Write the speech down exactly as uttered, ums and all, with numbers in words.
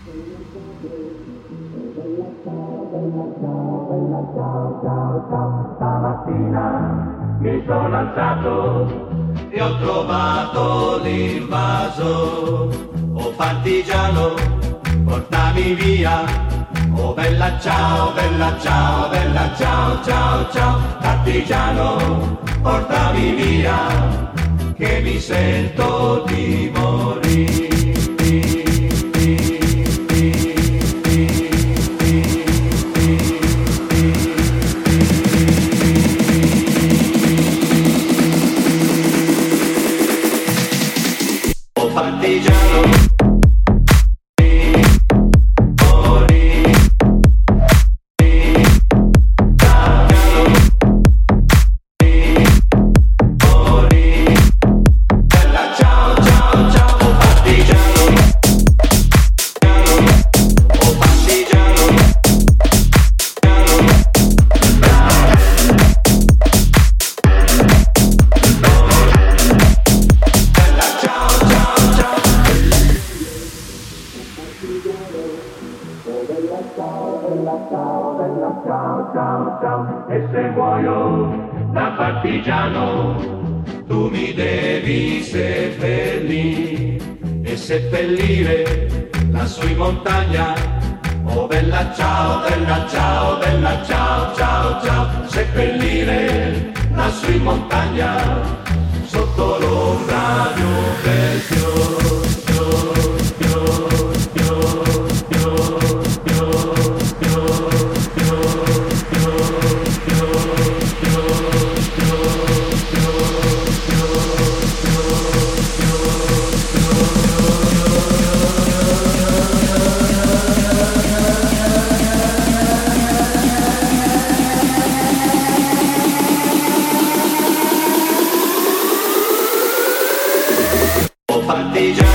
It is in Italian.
Stamattina mi sono alzato e ho trovato l'invaso. Oh partigiano, portami via. Oh bella ciao, bella ciao, bella ciao, ciao, ciao. Partigiano, portami via, che mi sento di morire. Partigiano, ciao, ciao, ciao. E se muoio da partigiano, tu mi devi seppellire e seppellire lassù in montagna. Oh bella ciao, bella ciao, bella ciao, ciao, ciao. Seppellire lassù in montagna, sotto l'ombra di un bel fiore. Partigiano.